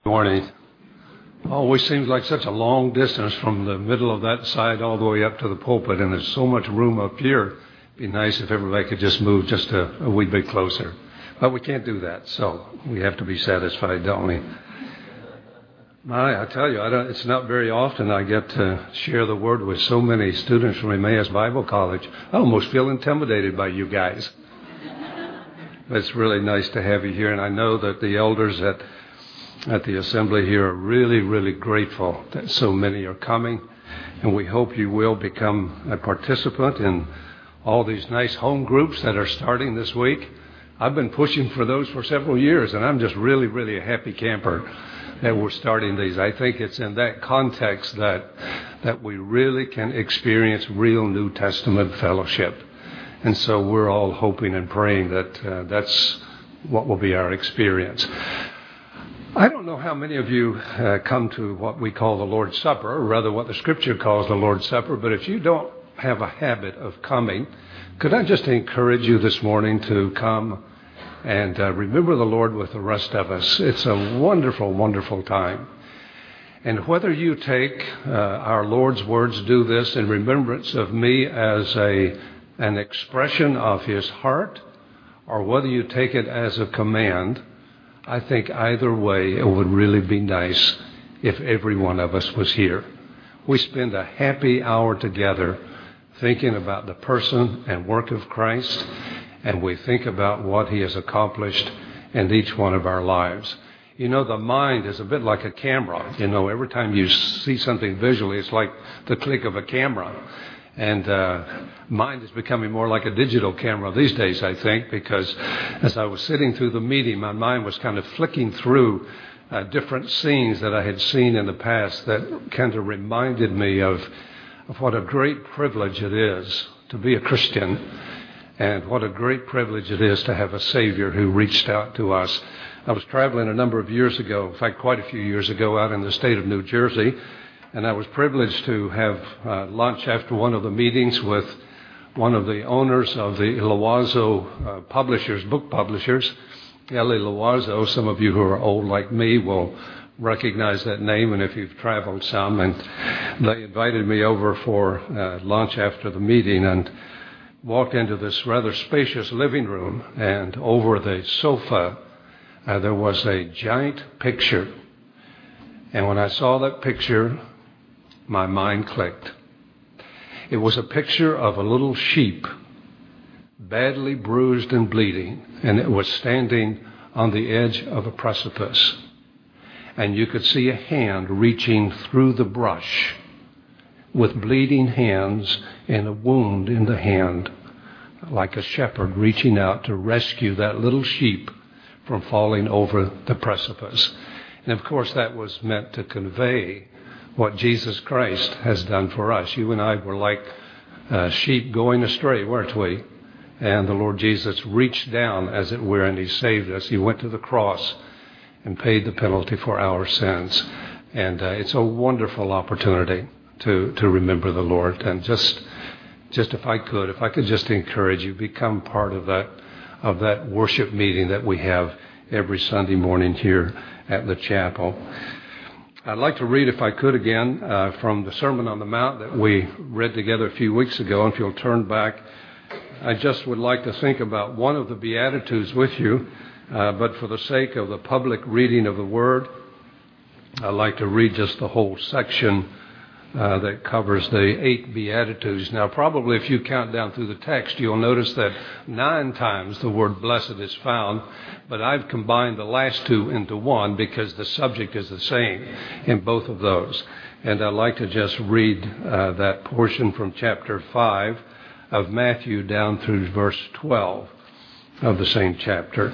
Morning. Always seems like such a long distance from the middle of that side all the way up to the pulpit, and there's so much room up here. It'd be nice if everybody could just move just a wee bit closer. But we can't do that, so we have to be satisfied, don't we? I tell you, it's not very often I get to share the word with so many students from Emmaus Bible College. I almost feel intimidated by you guys. But it's really nice to have you here, and I know that the elders at the assembly here are really, really grateful that so many are coming, and we hope you will become a participant in all these nice home groups that are starting this week. I've been pushing for those for several years, and I'm just really, really a happy camper that we're starting these. I think it's in that context that we really can experience real New Testament fellowship. And so we're all hoping and praying that that's what will be our experience. I don't know how many of you come to what we call the Lord's Supper, or rather what the Scripture calls the Lord's Supper, but if you don't have a habit of coming, could I just encourage you this morning to come and remember the Lord with the rest of us? It's a wonderful, wonderful time. And whether you take our Lord's words, do this in remembrance of me as an expression of His heart, or whether you take it as a command, I think either way it would really be nice if every one of us was here. We spend a happy hour together thinking about the person and work of Christ, and we think about what He has accomplished in each one of our lives. You know, the mind is a bit like a camera. You know, every time you see something visually, it's like the click of a camera. And mind is becoming more like a digital camera these days, I think, because as I was sitting through the meeting, my mind was kind of flicking through different scenes that I had seen in the past that kind of reminded me of what a great privilege it is to be a Christian, and what a great privilege it is to have a Savior who reached out to us. I was traveling a number of years ago, in fact, quite a few years ago, out in the state of New Jersey, and I was privileged to have lunch after one of the meetings with one of the owners of the Loazo publishers, book publishers, Elie Loazo. Some of you who are old like me will recognize that name, and if you've traveled some. And they invited me over for lunch after the meeting, and walked into this rather spacious living room, and over the sofa there was a giant picture. And when I saw that picture, my mind clicked. It was a picture of a little sheep, badly bruised and bleeding, and it was standing on the edge of a precipice. And you could see a hand reaching through the brush with bleeding hands and a wound in the hand, like a shepherd reaching out to rescue that little sheep from falling over the precipice. And of course, that was meant to convey what Jesus Christ has done for us. You and I were like sheep going astray, weren't we? And the Lord Jesus reached down, as it were, and He saved us. He went to the cross and paid the penalty for our sins. And it's a wonderful opportunity to remember the Lord. And just if I could just encourage you, become part of that worship meeting that we have every Sunday morning here at the chapel. I'd like to read, if I could again, from the Sermon on the Mount that we read together a few weeks ago. And if you'll turn back, I just would like to think about one of the Beatitudes with you. But for the sake of the public reading of the Word, I'd like to read just the whole section that covers the 8 Beatitudes. Now, probably if you count down through the text, you'll notice that 9 times the word blessed is found, but I've combined the last 2 into one because the subject is the same in both of those. And I'd like to just read that portion from chapter 5 of Matthew down through verse 12 of the same chapter.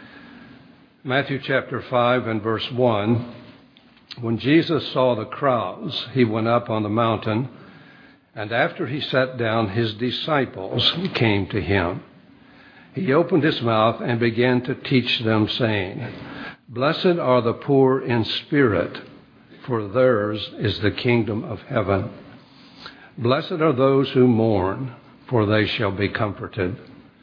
Matthew chapter 5 and verse 1. When Jesus saw the crowds, He went up on the mountain, and after He sat down, His disciples came to Him. He opened His mouth and began to teach them, saying, Blessed are the poor in spirit, for theirs is the kingdom of heaven. Blessed are those who mourn, for they shall be comforted.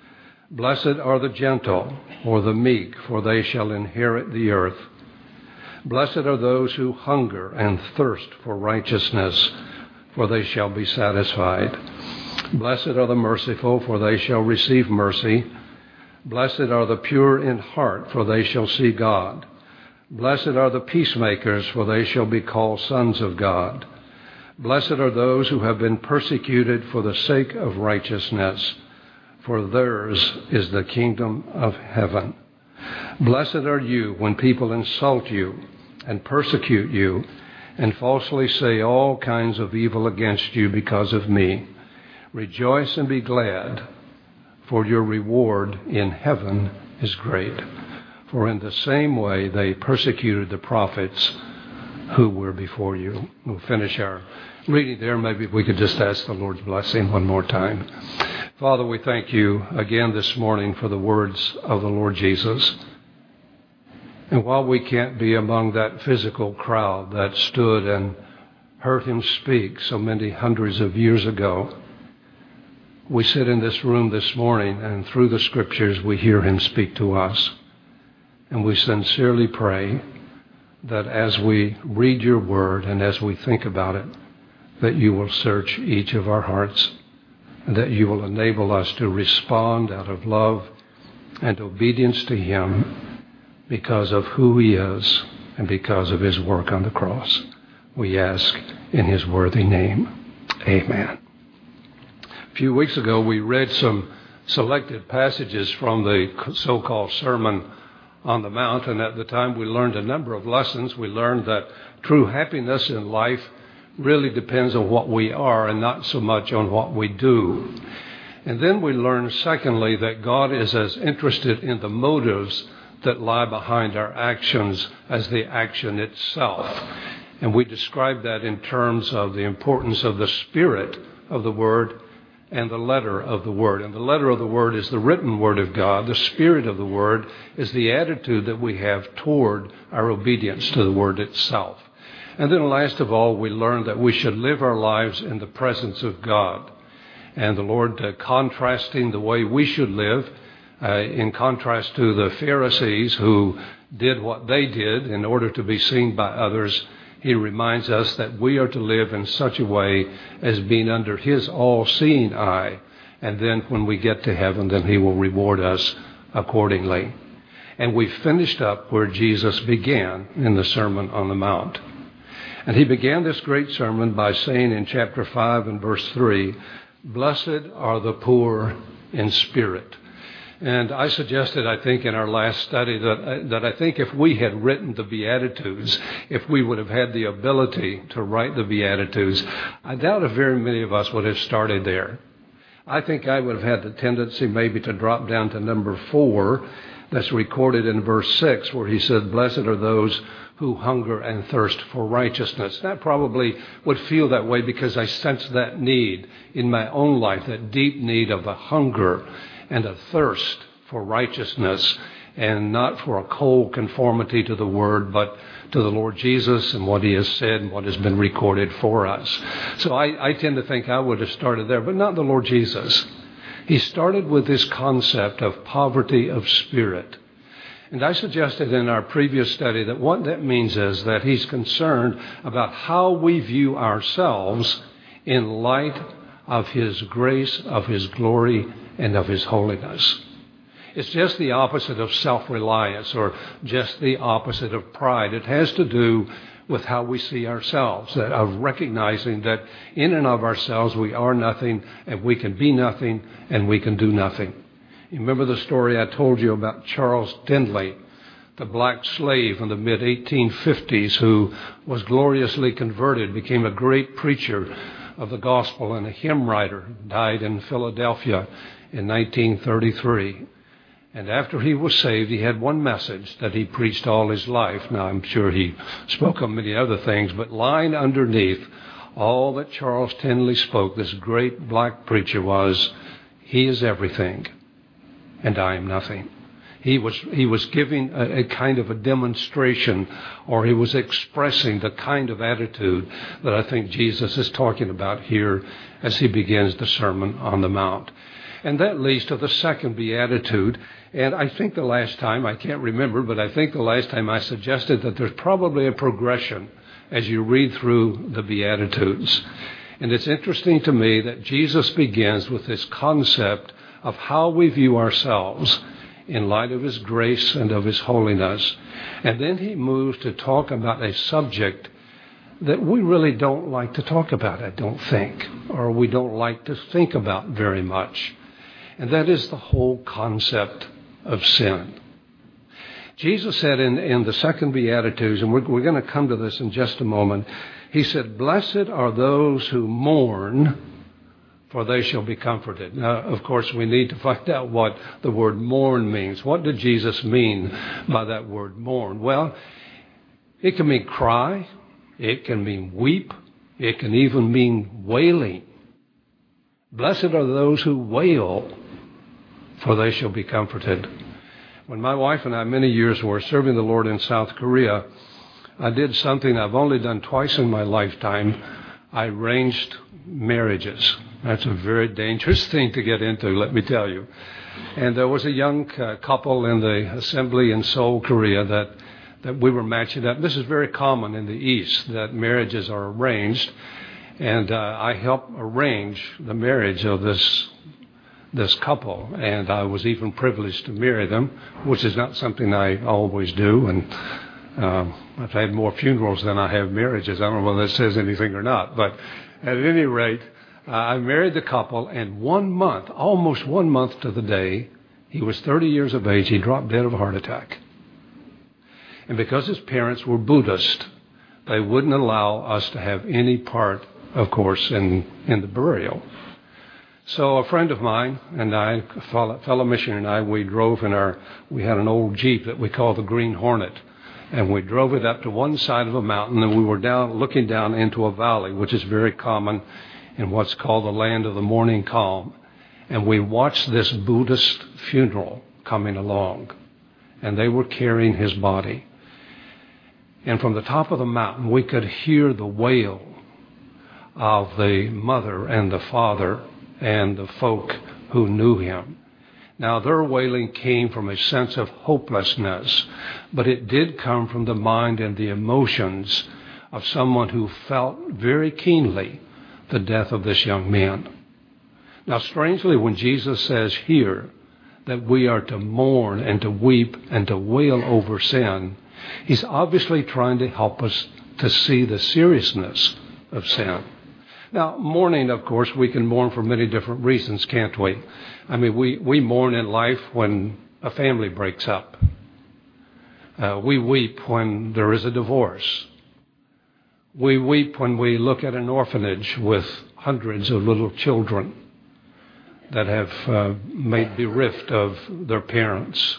Blessed are the gentle, or the meek, for they shall inherit the earth. Blessed are those who hunger and thirst for righteousness, for they shall be satisfied. Blessed are the merciful, for they shall receive mercy. Blessed are the pure in heart, for they shall see God. Blessed are the peacemakers, for they shall be called sons of God. Blessed are those who have been persecuted for the sake of righteousness, for theirs is the kingdom of heaven. Blessed are you when people insult you and persecute you and falsely say all kinds of evil against you because of me. Rejoice and be glad, for your reward in heaven is great. For in the same way they persecuted the prophets who were before you. We'll finish our reading there. Maybe we could just ask the Lord's blessing one more time. Father, we thank you again this morning for the words of the Lord Jesus. And while we can't be among that physical crowd that stood and heard him speak so many hundreds of years ago, we sit in this room this morning, and through the Scriptures we hear him speak to us. And we sincerely pray that as we read your word and as we think about it, that you will search each of our hearts, and that you will enable us to respond out of love and obedience to him because of who he is and because of his work on the cross. We ask in his worthy name. Amen. A few weeks ago, we read some selected passages from the so-called Sermon on the Mount, and at the time we learned a number of lessons. We learned that true happiness in life really depends on what we are and not so much on what we do. And then we learned, secondly, that God is as interested in the motives that lie behind our actions as the action itself. And we described that in terms of the importance of the spirit of the Word and the letter of the Word. And the letter of the Word is the written Word of God. The spirit of the Word is the attitude that we have toward our obedience to the Word itself. And then last of all, we learned that we should live our lives in the presence of God. And the Lord contrasting the way we should live in contrast to the Pharisees who did what they did in order to be seen by others, he reminds us that we are to live in such a way as being under his all-seeing eye. And then when we get to heaven, then he will reward us accordingly. And we finished up where Jesus began in the Sermon on the Mount. And he began this great sermon by saying in chapter 5 and verse 3, "Blessed are the poor in spirit." And I suggested, I think, in our last study that I think if we had written the Beatitudes, if we would have had the ability to write the Beatitudes, I doubt if very many of us would have started there. I think I would have had the tendency maybe to drop down to number 4, that's recorded in verse 6, where he said, "Blessed are those who hunger and thirst for righteousness." That probably would feel that way because I sense that need in my own life, that deep need of a hunger and a thirst for righteousness, and not for a cold conformity to the Word, but to the Lord Jesus and what he has said and what has been recorded for us. So I tend to think I would have started there, but not the Lord Jesus. He started with this concept of poverty of spirit. And I suggested in our previous study that what that means is that he's concerned about how we view ourselves in light of his grace, of his glory, and of his holiness. It's just the opposite of self-reliance or just the opposite of pride. It has to do with how we see ourselves, of recognizing that in and of ourselves we are nothing and we can be nothing and we can do nothing. You remember the story I told you about Charles Tindley, the black slave in the mid-1850s who was gloriously converted, became a great preacher of the gospel and a hymn writer, died in Philadelphia in 1933. And after he was saved, he had one message that he preached all his life. Now, I'm sure he spoke of many other things, but lying underneath all that Charles Tindley spoke, this great black preacher, was, "He is everything, and I am nothing." He was giving a kind of a demonstration, or he was expressing the kind of attitude that I think Jesus is talking about here as he begins the Sermon on the Mount. And that leads to the second beatitude, And I think the last time, I can't remember, but I think the last time I suggested that there's probably a progression as you read through the Beatitudes. And it's interesting to me that Jesus begins with this concept of how we view ourselves in light of his grace and of his holiness. And then he moves to talk about a subject that we really don't like to talk about, I don't think, or we don't like to think about very much. And that is the whole concept of sin. Jesus said in the second Beatitudes, and we're going to come to this in just a moment, he said, "Blessed are those who mourn, for they shall be comforted." Now, of course, we need to find out what the word mourn means. What did Jesus mean by that word mourn? Well, it can mean cry. It can mean weep. It can even mean wailing. Blessed are those who wail, for they shall be comforted. When my wife and I many years were serving the Lord in South Korea, I did something I've only done twice in my lifetime. I arranged marriages. That's a very dangerous thing to get into, let me tell you. And there was a young couple in the assembly in Seoul, Korea, that we were matching up. This is very common in the East, that marriages are arranged. And I helped arrange the marriage of this couple. And I was even privileged to marry them, which is not something I always do. And I've had more funerals than I have marriages. I don't know whether that says anything or not. But at any rate, I married the couple, and 1 month, almost 1 month to the day, he was 30 years of age, he dropped dead of a heart attack. And because his parents were Buddhist, they wouldn't allow us to have any part, of course, in the burial. So a friend of mine and I, a fellow missionary and I, we drove we had an old Jeep that we called the Green Hornet. And we drove it up to one side of a mountain, and we were looking down into a valley, which is very common in what's called the land of the morning calm. And we watched this Buddhist funeral coming along, and they were carrying his body. And from the top of the mountain, we could hear the wail of the mother and the father and the folk who knew him. Now, their wailing came from a sense of hopelessness, but it did come from the mind and the emotions of someone who felt very keenly the death of this young man. Now, strangely, when Jesus says here that we are to mourn and to weep and to wail over sin, he's obviously trying to help us to see the seriousness of sin. Now, mourning, of course, we can mourn for many different reasons, can't we? I mean, we mourn in life when a family breaks up. We weep when there is a divorce. We weep when we look at an orphanage with hundreds of little children that have made bereft of their parents.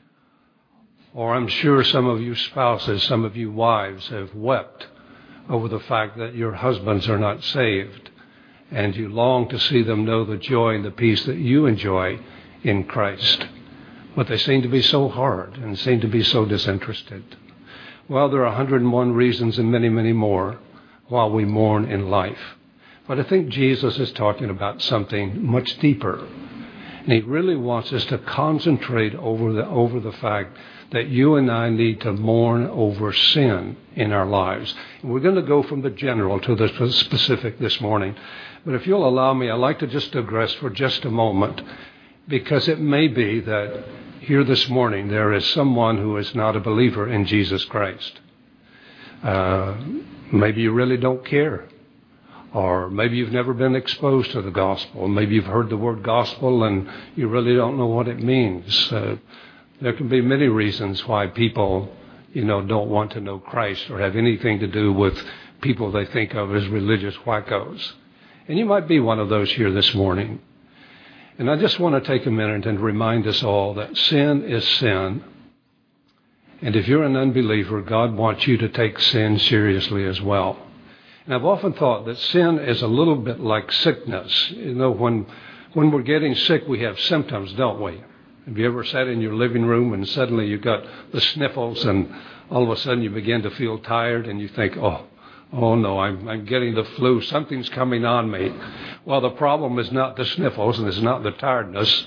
Or I'm sure some of you spouses, some of you wives have wept over the fact that your husbands are not saved, and you long to see them know the joy and the peace that you enjoy in Christ. But they seem to be so hard and seem to be so disinterested. Well, there are 101 reasons and many, many more why we mourn in life. But I think Jesus is talking about something much deeper. And he really wants us to concentrate over the fact that you and I need to mourn over sin in our lives. And we're going to go from the general to the specific this morning. But if you'll allow me, I'd like to just digress for just a moment, because it may be that here this morning there is someone who is not a believer in Jesus Christ. Maybe you really don't care. Or maybe you've never been exposed to the gospel. Maybe you've heard the word gospel and you really don't know what it means. There can be many reasons why people, don't want to know Christ or have anything to do with people they think of as religious wackos. And you might be one of those here this morning. And I just want to take a minute and remind us all that sin is sin. And if you're an unbeliever, God wants you to take sin seriously as well. And I've often thought that sin is a little bit like sickness. When we're getting sick, we have symptoms, don't we? Have you ever sat in your living room and suddenly you got the sniffles and all of a sudden you begin to feel tired and you think, oh no, I'm getting the flu. Something's coming on me. Well, the problem is not the sniffles and it's not the tiredness.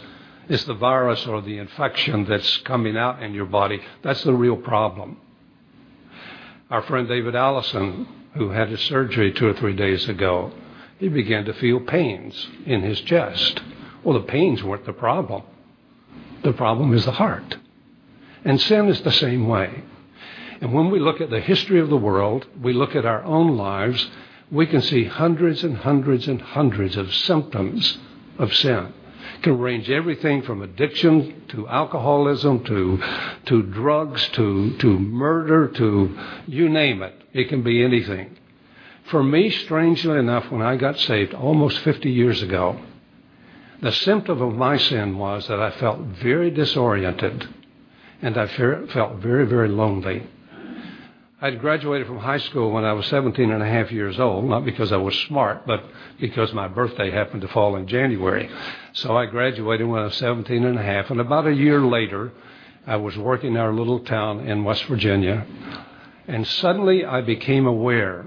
It's the virus or the infection that's coming out in your body. That's the real problem. Our friend David Allison, who had his surgery 2 or 3 days ago, he began to feel pains in his chest. Well, the pains weren't the problem. The problem is the heart. And sin is the same way. And when we look at the history of the world, we look at our own lives, we can see hundreds and hundreds and hundreds of symptoms of sin. It can range everything from addiction to alcoholism to drugs to murder to you name it. It can be anything. For me, strangely enough, when I got saved almost 50 years ago, the symptom of my sin was that I felt very disoriented and I felt very, very lonely. I'd graduated from high school when I was 17 and a half years old, not because I was smart, but because my birthday happened to fall in January. So I graduated when I was 17 and a half, and about a year later, I was working in our little town in West Virginia, and suddenly I became aware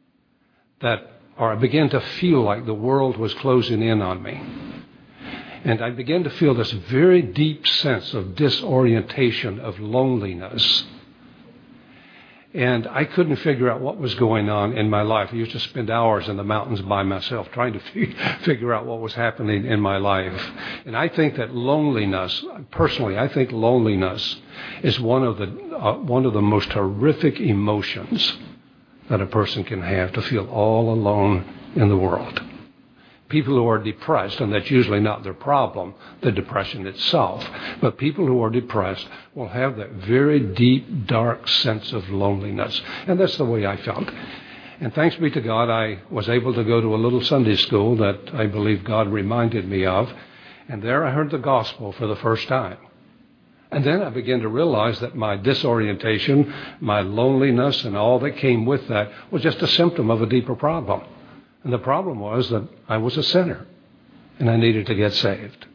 I began to feel like the world was closing in on me. And I began to feel this very deep sense of disorientation, of loneliness. And I couldn't figure out what was going on in my life. I used to spend hours in the mountains by myself trying to figure out what was happening in my life. And I think that loneliness, personally, I think loneliness is one of the most horrific emotions that a person can have, to feel all alone in the world. People who are depressed, and that's usually not their problem, the depression itself, but people who are depressed will have that very deep, dark sense of loneliness. And that's the way I felt. And thanks be to God, I was able to go to a little Sunday school that I believe God reminded me of. And there I heard the gospel for the first time. And then I began to realize that my disorientation, my loneliness, and all that came with that was just a symptom of a deeper problem. And the problem was that I was a sinner, and I needed to get saved.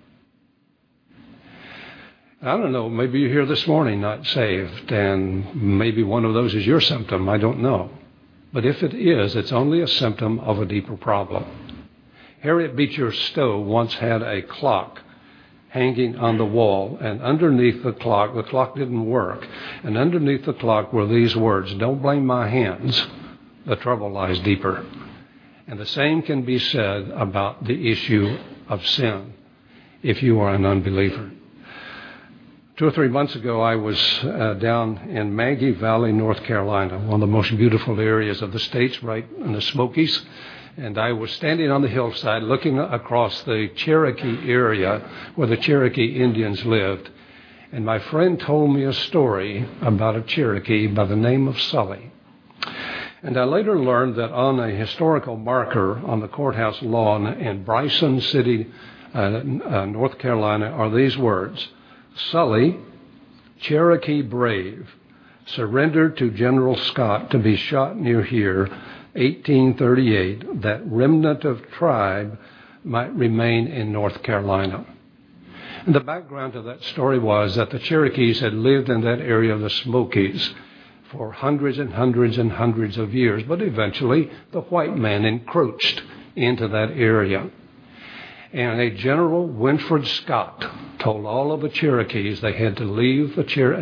I don't know, maybe you're here this morning not saved, and maybe one of those is your symptom, I don't know. But if it is, it's only a symptom of a deeper problem. Harriet Beecher Stowe once had a clock hanging on the wall, and underneath the clock didn't work, and underneath the clock were these words, "Don't blame my hands, the trouble lies deeper." And the same can be said about the issue of sin if you are an unbeliever. 2 or 3 months ago, I was down in Maggie Valley, North Carolina, one of the most beautiful areas of the states, right in the Smokies. And I was standing on the hillside looking across the Cherokee area where the Cherokee Indians lived. And my friend told me a story about a Cherokee by the name of Sully. And I later learned that on a historical marker on the courthouse lawn in Bryson City, North Carolina, are these words: Sully, Cherokee brave, surrendered to General Scott to be shot near here, 1838, that remnant of tribe might remain in North Carolina. And the background to that story was that the Cherokees had lived in that area of the Smokies for hundreds and hundreds and hundreds of years, but eventually the white man encroached into that area. And a General Winfield Scott told all of the Cherokees they had to leave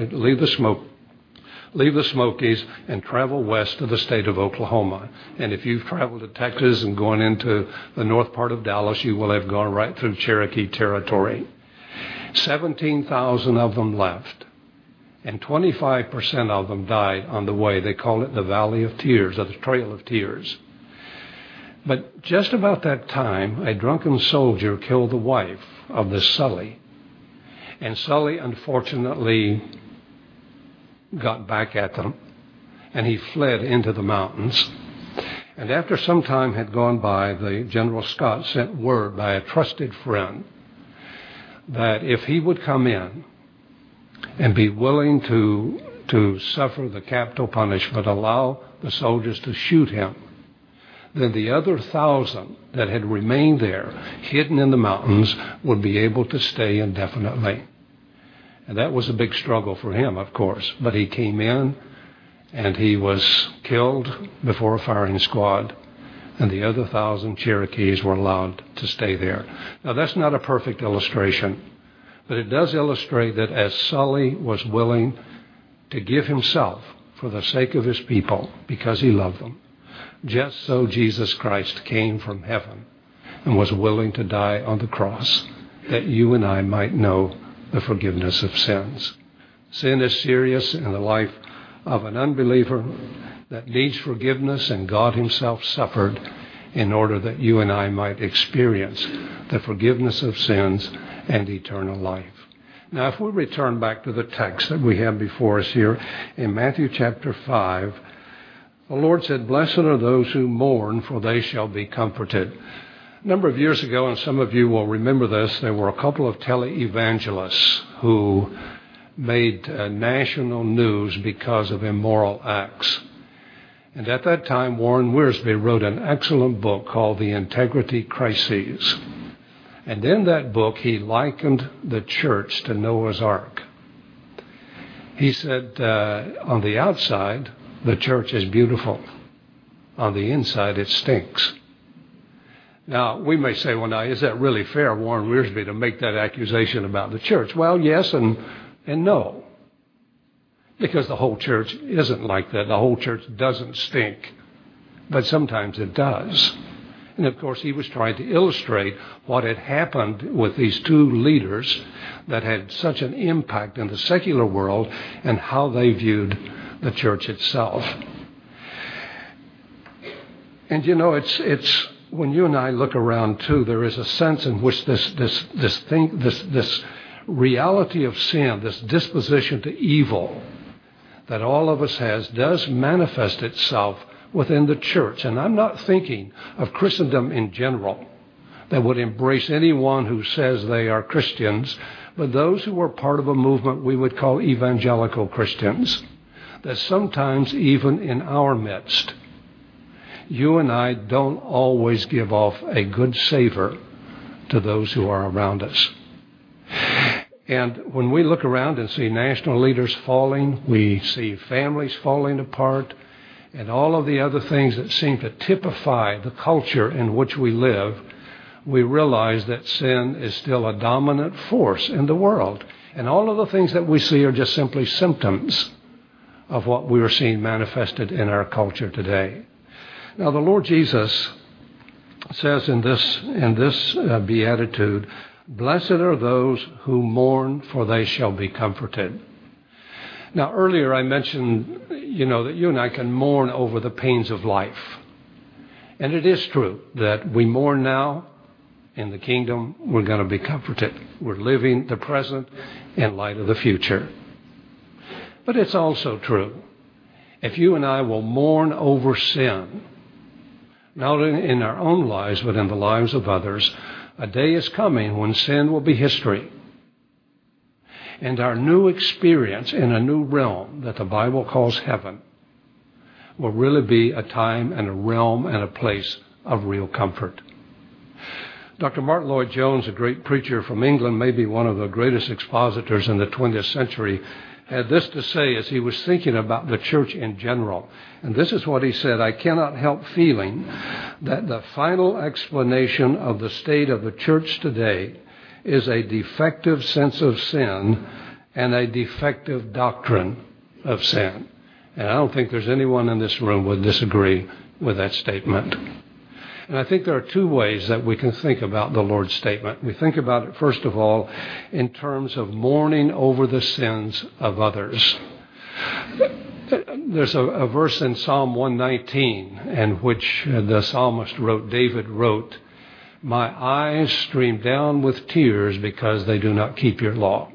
the Smokies and travel west to the state of Oklahoma. And if you've traveled to Texas and gone into the north part of Dallas, you will have gone right through Cherokee territory. 17,000 of them left, and 25% of them died on the way. They call it the Valley of Tears, or the Trail of Tears. But just about that time, a drunken soldier killed the wife of this Sully. And Sully, unfortunately, got back at them, and he fled into the mountains. And after some time had gone by, the General Scott sent word by a trusted friend that if he would come in and be willing to suffer the capital punishment, allow the soldiers to shoot him, then the other 1,000 that had remained there, hidden in the mountains, would be able to stay indefinitely. And that was a big struggle for him, of course. But he came in, and he was killed before a firing squad, and the other 1,000 Cherokees were allowed to stay there. Now, that's not a perfect illustration, But it does illustrate that as Sully was willing to give himself for the sake of his people because he loved them, just so Jesus Christ came from heaven and was willing to die on the cross that you and I might know the forgiveness of sins. Sin is serious in the life of an unbeliever that needs forgiveness, and God himself suffered in order that you and I might experience the forgiveness of sins and eternal life. Now, if we return back to the text that we have before us here in Matthew chapter 5, the Lord said, "Blessed are those who mourn, for they shall be comforted." A number of years ago, and some of you will remember this, there were a couple of televangelists who made national news because of immoral acts. And at that time, Warren Wiersbe wrote an excellent book called The Integrity Crises. And in that book, he likened the church to Noah's Ark. He said, on the outside, the church is beautiful. On the inside, it stinks. Now, we may say, well, now, is that really fair, Warren Wiersbe, to make that accusation about the church? Well, yes and no. Because the whole church isn't like that. The whole church doesn't stink. But sometimes it does. And, of course, he was trying to illustrate what had happened with these two leaders that had such an impact in the secular world and how they viewed the church itself. And, you know, it's when you and I look around, too, there is a sense in which this reality of sin, this disposition to evil that all of us has, does manifest itself within the church. And I'm not thinking of Christendom in general that would embrace anyone who says they are Christians, but those who are part of a movement we would call evangelical Christians, that sometimes even in our midst, you and I don't always give off a good savor to those who are around us. And when we look around and see national leaders falling, we see families falling apart, and all of the other things that seem to typify the culture in which we live, we realize that sin is still a dominant force in the world. And all of the things that we see are just simply symptoms of what we are seeing manifested in our culture today. Now, the Lord Jesus says in this beatitude, "Blessed are those who mourn, for they shall be comforted." Now, earlier I mentioned, that you and I can mourn over the pains of life. And it is true that we mourn now. In the kingdom, we're going to be comforted. We're living the present in light of the future. But it's also true, if you and I will mourn over sin, not in our own lives, but in the lives of others, a day is coming when sin will be history. And our new experience in a new realm that the Bible calls heaven will really be a time and a realm and a place of real comfort. Dr. Martin Lloyd-Jones, a great preacher from England, maybe one of the greatest expositors in the 20th century, had this to say as he was thinking about the church in general. And this is what he said: "I cannot help feeling that the final explanation of the state of the church today is a defective sense of sin and a defective doctrine of sin." And I don't think there's anyone in this room would disagree with that statement. And I think there are two ways that we can think about the Lord's statement. We think about it, first of all, in terms of mourning over the sins of others. There's a verse in Psalm 119 in which the psalmist David wrote, "My eyes stream down with tears because they do not keep your law."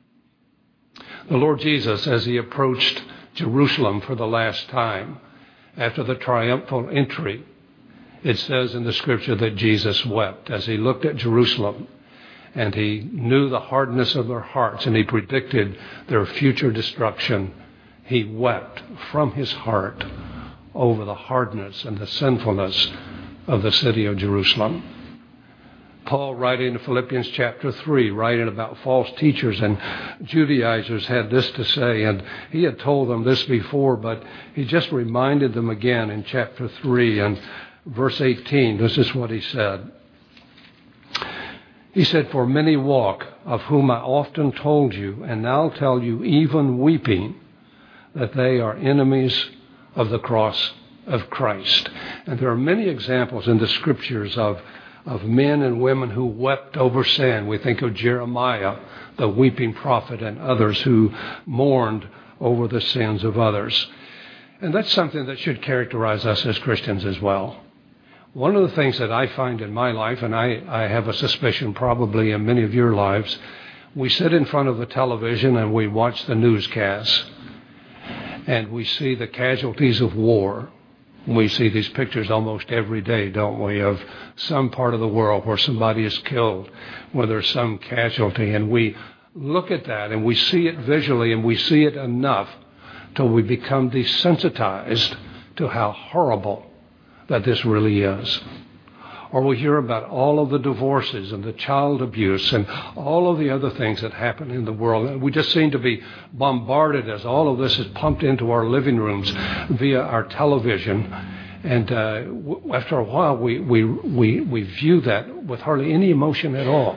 The Lord Jesus, as he approached Jerusalem for the last time after the triumphal entry, it says in the scripture that Jesus wept as he looked at Jerusalem, and he knew the hardness of their hearts, and he predicted their future destruction. He wept from his heart over the hardness and the sinfulness of the city of Jerusalem. Paul, writing in Philippians chapter 3, writing about false teachers and Judaizers, had this to say, and he had told them this before, but he just reminded them again in chapter 3 and verse 18. This is what he said. He said, "For many walk, of whom I often told you, and now tell you, even weeping, that they are enemies of the cross of Christ." And there are many examples in the Scriptures of men and women who wept over sin. We think of Jeremiah, the weeping prophet, and others who mourned over the sins of others. And that's something that should characterize us as Christians as well. One of the things that I find in my life, and I have a suspicion probably in many of your lives, we sit in front of the television and we watch the newscasts, and we see the casualties of war. We see these pictures almost every day, don't we, of some part of the world where somebody is killed, where there's some casualty. And we look at that and we see it visually, and we see it enough till we become desensitized to how horrible that this really is. Or we hear about all of the divorces and the child abuse and all of the other things that happen in the world. And we just seem to be bombarded as all of this is pumped into our living rooms via our television. And after a while, we view that with hardly any emotion at all.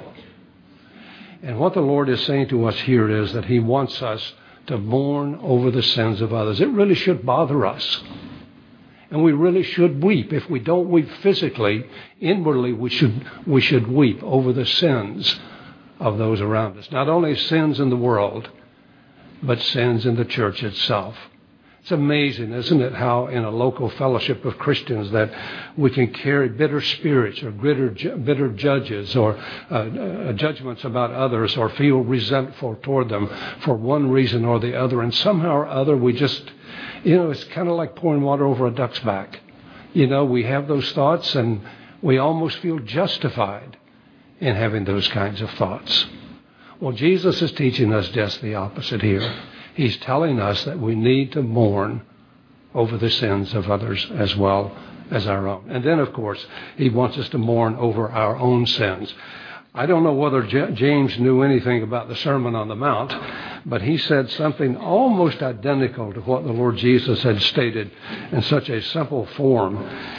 And what the Lord is saying to us here is that He wants us to mourn over the sins of others. It really should bother us. And we really should weep. If we don't weep physically, inwardly we should weep over the sins of those around us. Not only sins in the world, but sins in the church itself. It's amazing, isn't it, how in a local fellowship of Christians that we can carry bitter spirits or bitter judges or judgments about others, or feel resentful toward them for one reason or the other. And somehow or other we just, it's kind of like pouring water over a duck's back. We have those thoughts and we almost feel justified in having those kinds of thoughts. Well, Jesus is teaching us just the opposite here. He's telling us that we need to mourn over the sins of others as well as our own. And then, of course, He wants us to mourn over our own sins. I don't know whether James knew anything about the Sermon on the Mount, but he said something almost identical to what the Lord Jesus had stated in such a simple form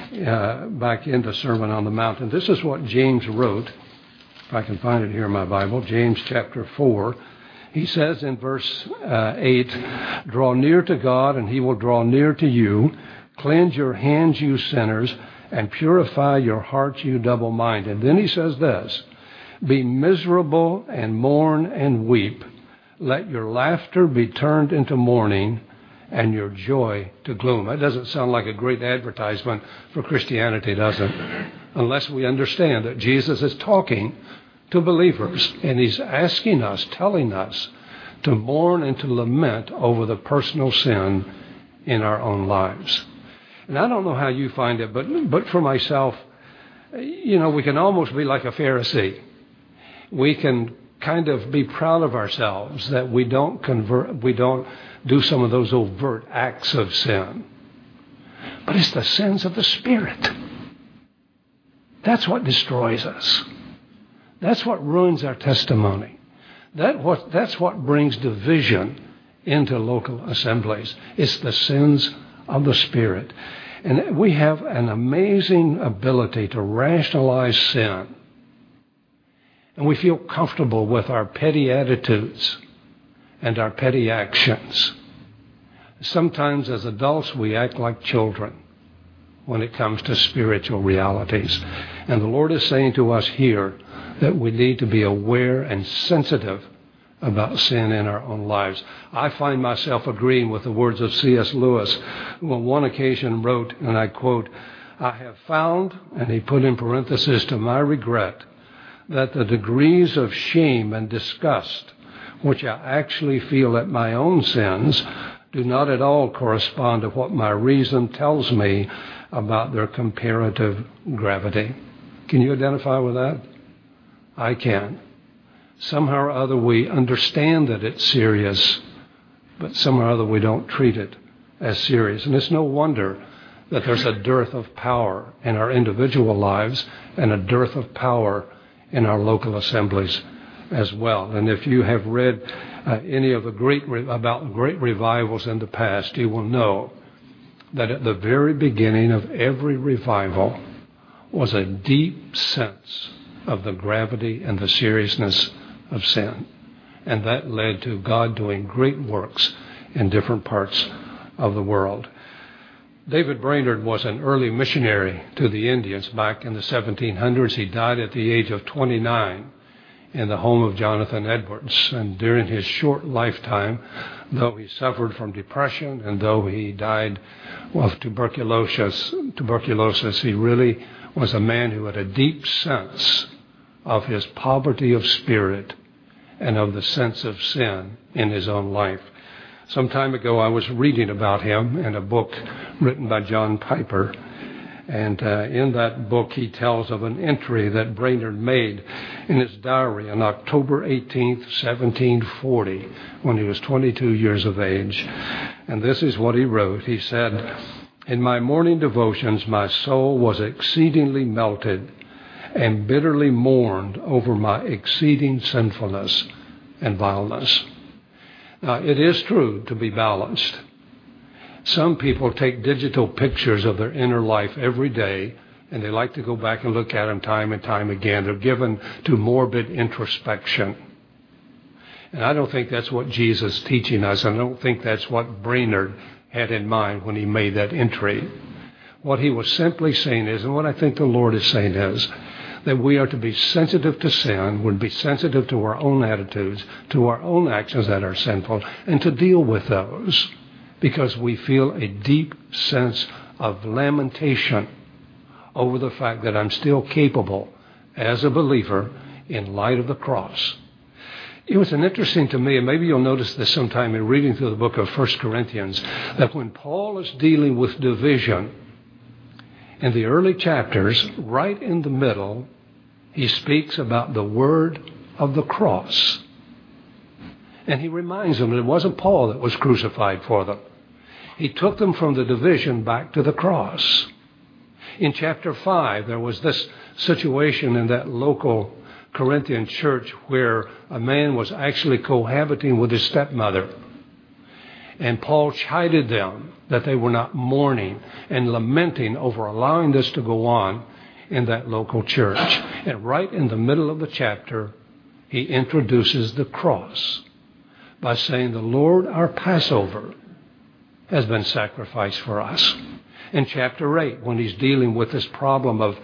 back in the Sermon on the Mount. And this is what James wrote. If I can find it here in my Bible, James chapter 4. He says in verse 8, "Draw near to God, and He will draw near to you. Cleanse your hands, you sinners, and purify your hearts, you double-minded." And then he says this, "Be miserable and mourn and weep. Let your laughter be turned into mourning and your joy to gloom." That doesn't sound like a great advertisement for Christianity, does it? Unless we understand that Jesus is talking to believers, and He's asking us, telling us to mourn and to lament over the personal sin in our own lives. And I don't know how you find it, but for myself, we can almost be like a Pharisee. We can kind of be proud of ourselves that we don't do some of those overt acts of sin. But it's the sins of the Spirit. That's what destroys us. That's what ruins our testimony. That's what brings division into local assemblies. It's the sins of the Spirit. And we have an amazing ability to rationalize sin. And we feel comfortable with our petty attitudes and our petty actions. Sometimes as adults we act like children when it comes to spiritual realities. And the Lord is saying to us here that we need to be aware and sensitive about sin in our own lives. I find myself agreeing with the words of C.S. Lewis, who on one occasion wrote, and I quote, "I have found," and he put in parentheses, "to my regret, that the degrees of shame and disgust which I actually feel at my own sins do not at all correspond to what my reason tells me about their comparative gravity." Can you identify with that? I can. Somehow or other we understand that it's serious, but somehow or other we don't treat it as serious. And it's no wonder that there's a dearth of power in our individual lives and a dearth of power in our local assemblies as well. And if you have read any of the great revivals in the past, you will know that at the very beginning of every revival was a deep sense of the gravity and the seriousness of sin. And that led to God doing great works in different parts of the world. David Brainerd was an early missionary to the Indians back in the 1700s. He died at the age of 29 in the home of Jonathan Edwards. And during his short lifetime, though he suffered from depression and though he died of tuberculosis, he really was a man who had a deep sense of his poverty of spirit and of the sense of sin in his own life. Some time ago, I was reading about him in a book written by John Piper. And in that book, he tells of an entry that Brainerd made in his diary on October 18th, 1740, when he was 22 years of age. And this is what he wrote. He said, "In my morning devotions, my soul was exceedingly melted and bitterly mourned over my exceeding sinfulness and vileness." Now, it is true to be balanced. Some people take digital pictures of their inner life every day, and they like to go back and look at them time and time again. They're given to morbid introspection. And I don't think that's what Jesus is teaching us. I don't think that's what Brainerd had in mind when he made that entry. What he was simply saying is, and what I think the Lord is saying is, that we are to be sensitive to sin, we're to be sensitive to our own attitudes, to our own actions that are sinful, and to deal with those, because we feel a deep sense of lamentation over the fact that I'm still capable as a believer in light of the cross. It was interesting to me, and maybe you'll notice this sometime in reading through the book of 1 Corinthians, that when Paul is dealing with division in the early chapters, right in the middle, he speaks about the word of the cross. And he reminds them that it wasn't Paul that was crucified for them. He took them from the division back to the cross. In chapter 5, there was this situation in that local Corinthian church where a man was actually cohabiting with his stepmother. And Paul chided them that they were not mourning and lamenting over allowing this to go on in that local church. And right in the middle of the chapter, he introduces the cross by saying, "The Lord, our Passover, has been sacrificed for us." In chapter 8, when he's dealing with this problem of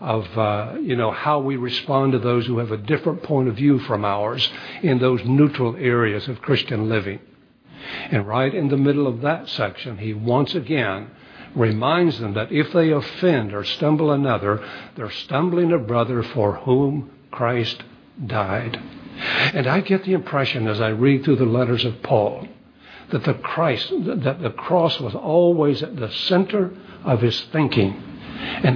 how we respond to those who have a different point of view from ours in those neutral areas of Christian living. And right in the middle of that section, he once again reminds them that if they offend or stumble another, they're stumbling a brother for whom Christ died. And I get the impression as I read through the letters of Paul that the cross was always at the center of his thinking, and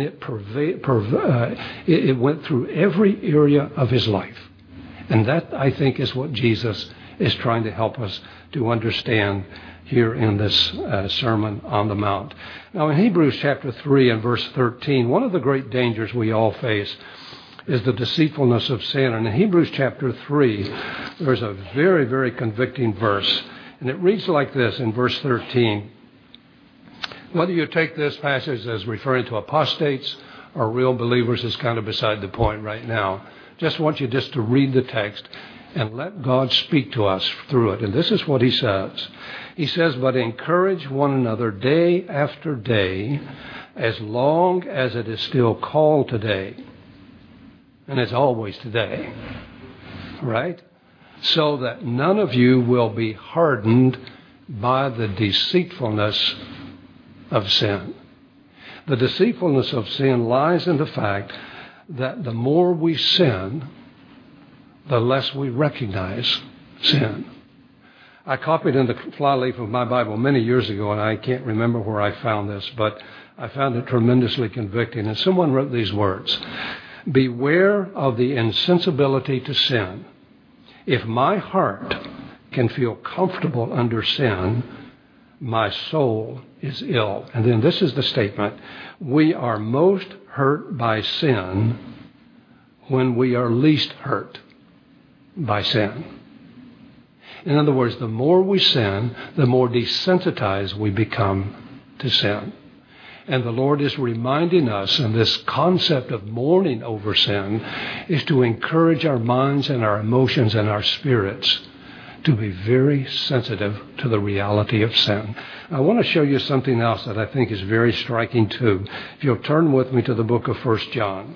it went through every area of his life. And that, I think, is what Jesus is trying to help us to understand here in this Sermon on the Mount. Now, in Hebrews chapter 3 and verse 13, one of the great dangers we all face is the deceitfulness of sin. And in Hebrews chapter 3, there's a very, very convicting verse. And it reads like this in verse 13. Whether you take this passage as referring to apostates or real believers is kind of beside the point right now. Just want you to read the text and let God speak to us through it. And this is what he says. He says, "But encourage one another day after day, as long as it is still called today." And it's always today, right? "So that none of you will be hardened by the deceitfulness of sin." The deceitfulness of sin lies in the fact that the more we sin, the less we recognize sin. I copied in the flyleaf of my Bible many years ago, and I can't remember where I found this, but I found it tremendously convicting. And someone wrote these words: "Beware of the insensibility to sin. If my heart can feel comfortable under sin, my soul is ill." And then this is the statement: "We are most hurt by sin when we are least hurt by sin." In other words, the more we sin, the more desensitized we become to sin. And the Lord is reminding us, and this concept of mourning over sin is to encourage our minds and our emotions and our spirits to be very sensitive to the reality of sin. I want to show you something else that I think is very striking too. If you'll turn with me to the book of 1 John,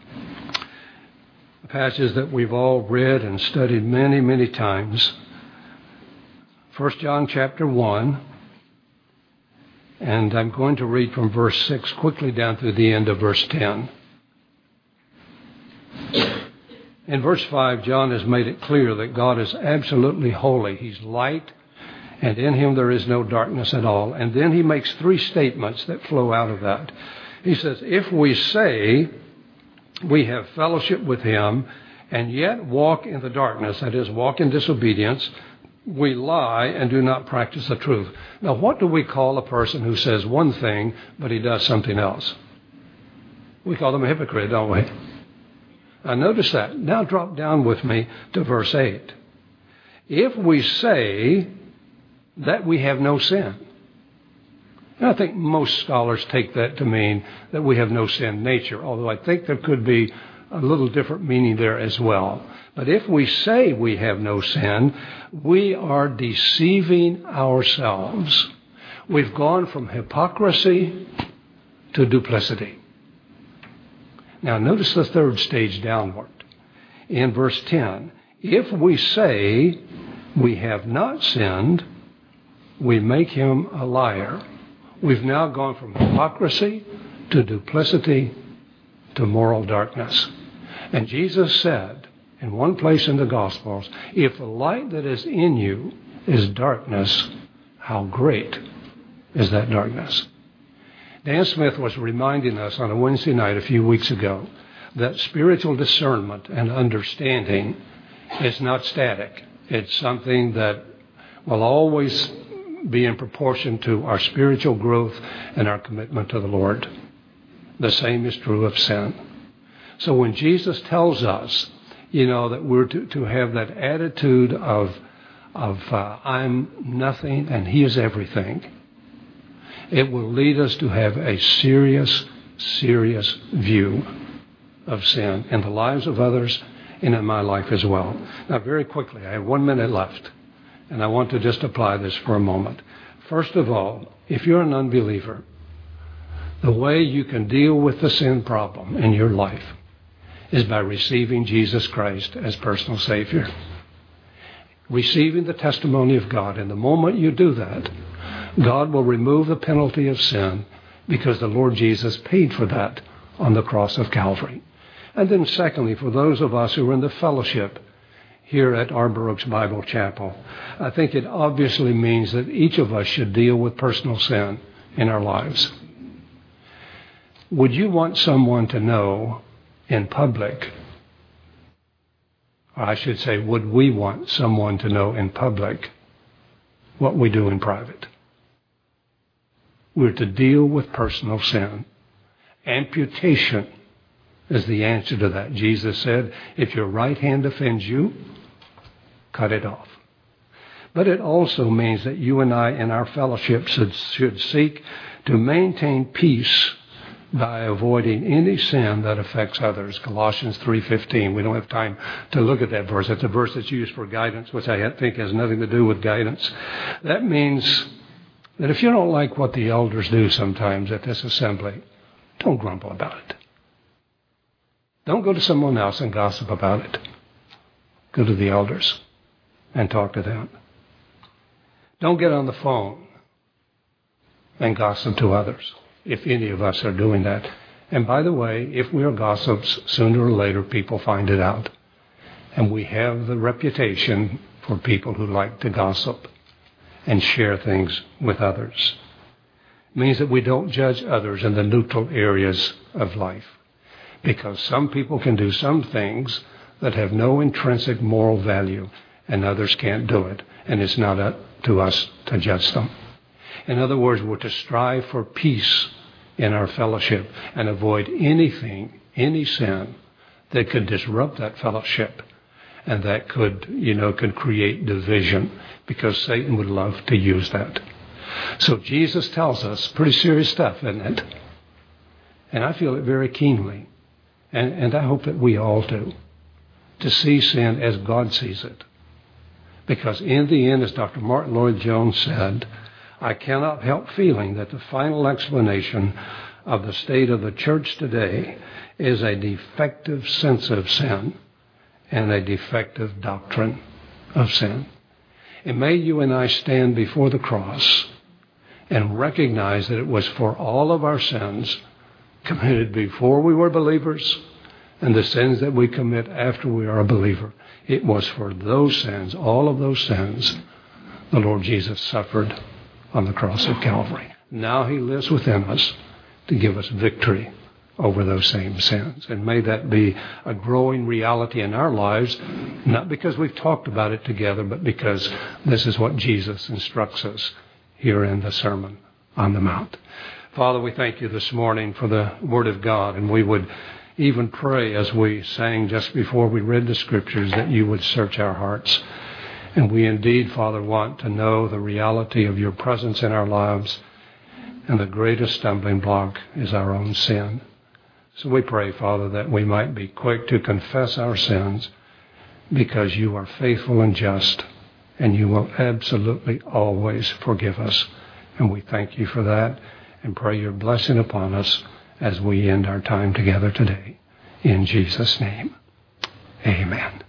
a passage that we've all read and studied many, many times. 1 John chapter 1, and I'm going to read from verse 6 quickly down through the end of verse 10. In verse 5, John has made it clear that God is absolutely holy. He's light, and in him there is no darkness at all. And then he makes three statements that flow out of that. He says, if we say we have fellowship with him and yet walk in the darkness, that is, walk in disobedience, we lie and do not practice the truth. Now, what do we call a person who says one thing, but he does something else? We call them a hypocrite, don't we? Now, notice that. Now drop down with me to verse 8. If we say that we have no sin, and I think most scholars take that to mean that we have no sin nature, although I think there could be a little different meaning there as well. But if we say we have no sin, we are deceiving ourselves. We've gone from hypocrisy to duplicity. Now, notice the third stage downward. In verse 10, if we say we have not sinned, we make him a liar. We've now gone from hypocrisy to duplicity to moral darkness. And Jesus said in one place in the Gospels, if the light that is in you is darkness, how great is that darkness? Dan Smith was reminding us on a Wednesday night a few weeks ago that spiritual discernment and understanding is not static. It's something that will always be in proportion to our spiritual growth and our commitment to the Lord. The same is true of sin. So when Jesus tells us, that we're to have that attitude of I'm nothing and he is everything, it will lead us to have a serious view of sin in the lives of others and in my life as well. Now, very quickly, I have 1 minute left, and I want to just apply this for a moment. First of all, if you're an unbeliever, the way you can deal with the sin problem in your life is by receiving Jesus Christ as personal Savior. Receiving the testimony of God. And the moment you do that, God will remove the penalty of sin because the Lord Jesus paid for that on the cross of Calvary. And then secondly, for those of us who are in the fellowship here at Arbor Oaks Bible Chapel, I think it obviously means that each of us should deal with personal sin in our lives. Would you want someone to know in public, or I should say, would we want someone to know in public what we do in private? We're to deal with personal sin. Amputation is the answer to that. Jesus said, if your right hand offends you, cut it off. But it also means that you and I in our fellowship should seek to maintain peace by avoiding any sin that affects others. Colossians 3:15. We don't have time to look at that verse. That's a verse that's used for guidance, which I think has nothing to do with guidance. That means that if you don't like what the elders do sometimes at this assembly, don't grumble about it. Don't go to someone else and gossip about it. Go to the elders and talk to them. Don't get on the phone and gossip to others, if any of us are doing that. And by the way, if we are gossips, sooner or later people find it out. And we have the reputation for people who like to gossip and share things with others. It means that we don't judge others in the neutral areas of life, because some people can do some things that have no intrinsic moral value and others can't do it, and it's not up to us to judge them. In other words, we're to strive for peace in our fellowship and avoid anything, any sin that could disrupt that fellowship and that could create division, because Satan would love to use that. So Jesus tells us pretty serious stuff, isn't it? And I feel it very keenly. And I hope that we all do. To see sin as God sees it. Because in the end, as Dr. Martin Lloyd-Jones said, I cannot help feeling that the final explanation of the state of the church today is a defective sense of sin and a defective doctrine of sin. And may you and I stand before the cross and recognize that it was for all of our sins committed before we were believers and the sins that we commit after we are a believer. It was for those sins, all of those sins, the Lord Jesus suffered on the cross of Calvary. Now he lives within us to give us victory over those same sins. And may that be a growing reality in our lives, not because we've talked about it together, but because this is what Jesus instructs us here in the Sermon on the Mount. Father, we thank you this morning for the Word of God, and we would even pray as we sang just before we read the Scriptures that you would search our hearts. And we indeed, Father, want to know the reality of your presence in our lives, and the greatest stumbling block is our own sin. So we pray, Father, that we might be quick to confess our sins because you are faithful and just, and you will absolutely always forgive us. And we thank you for that and pray your blessing upon us as we end our time together today. In Jesus' name, amen.